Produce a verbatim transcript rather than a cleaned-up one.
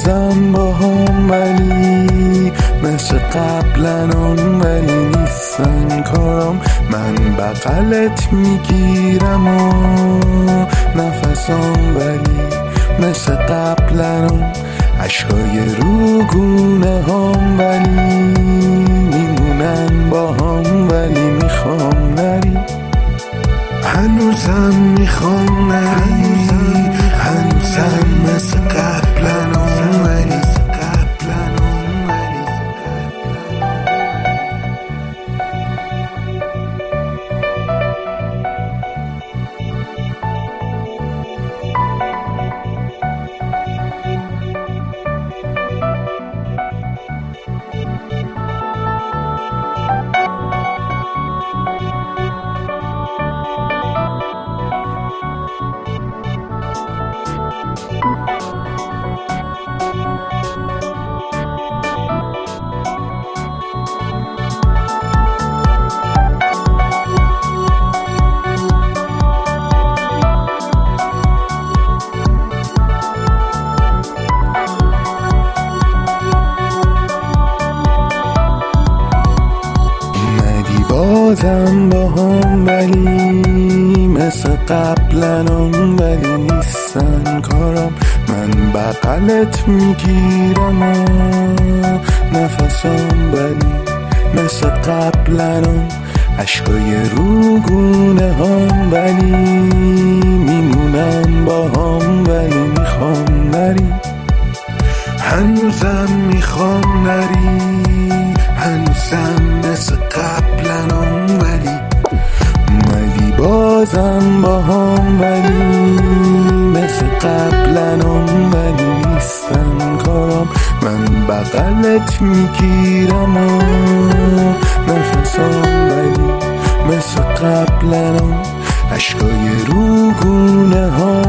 بازم با هم ولی مثل قبلنان ولی نیستن کارام. من بغلت میگیرم و نفسام ولی مثل قبلنان. عشقای رو گونه هم ولی میمونن با هم ولی میخوام نری. هنوزم میخوام نری، هنوزم مثل قبلنان ولی بازم با هم ولی مثل قبلنان ولی نیستن کارام. من بغلت میگیرم و نفسام ولی مثل قبلنان. عشقای رو گونه هم ولی میمونن با هم ولی میخوام نری. هنوزم میخوام نری، هنوزم مثل قبلنان ولی ولی بازم با هم ولی مثل قبلنان ولی نیستن کارام. من بغلت میگیرم و نفسام ولی مثل قبلنان. عشقای رو گونه ها